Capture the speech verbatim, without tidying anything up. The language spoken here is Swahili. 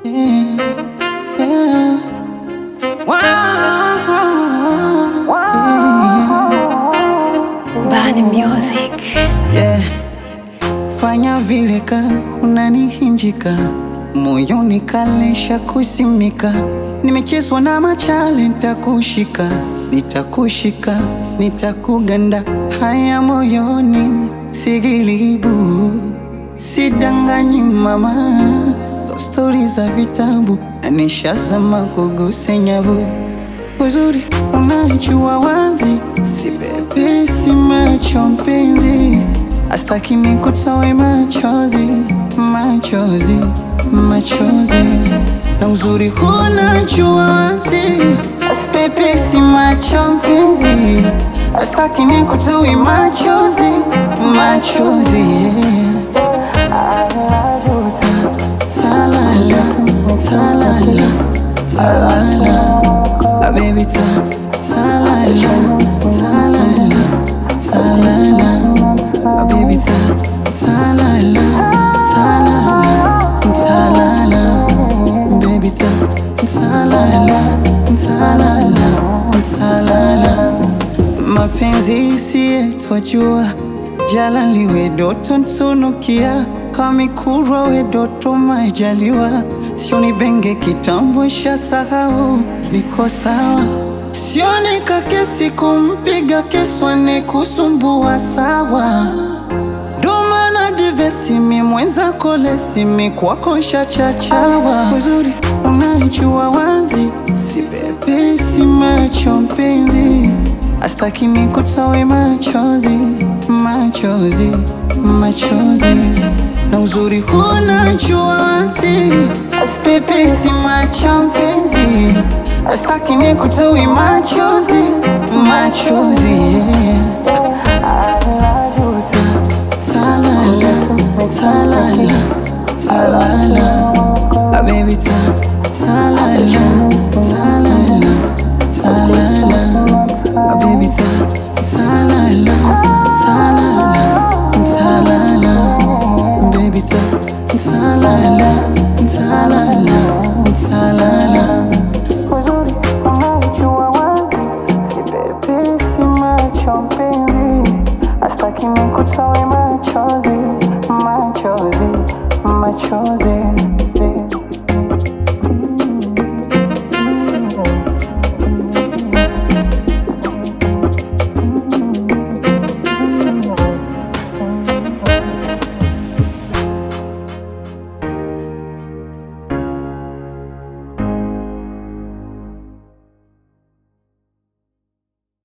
yeah, yeah. Wow, yeah. Bani Music. Yeah. Fanya vile ka unanihinjika, moyoni kalesha kusimika. Nimechezwa na machale, nitakushika, nitakushika, nitakuganda. Haya moyoni sigilibu, sidanganyi mama. To stori za vitabu na nishazama kuguse nyavu. Uzuri unajua wazi, si bebe si macho mpenzi. Astaki nikutoe machozi, machozi, machozi. Na uzuri unajua wazi, aspepe si macho mpenzi. Astaki nikutoe machozi, machozi, yeah. Ta-la-la, ta-la-la, ta-la-la. Ah, baby, ta, ta-la-la, ta-la-la, ta-la-la. Ah, baby, ta, ta-la-la, ta-la-la, ta-la-la. Baby, ta, ta-la-la, ta-la-la, ta-la-la. Mapenzi si yetu wajua, jala liwe doto ntunukia. Kamikura we doto majaliwa, sioni benge kitambo sha sahau. Niko sawa, sioni kakesi kumpiga keswa ni kusumbua sawa. Doma na divesi mi mwenza kolesi mi kwako sha chachawa. Uzuri unajua wazi, si bebe si macho mpenzi. Astaki nikutoe machozi, machozi, machozi. Na uzuri unajua wazi, aspepe si macho mpenzi. Astaki nikutoe machozi, machozi, yeah. Ta-la-la, ta-la-la, ta-la-la. Ah, baby, ta, ta-la-la, ta-la-la, ta-la-la. Ah, baby, ta, ta-la-la, ta-la-la, ta-la-la. Baby, ta, ta-la-la, ta-la-la, ta-la-la. Uzuri unajua wazi, si bebe si macho mpenzi. Astaki nikutoe machozi, machozi, machozi.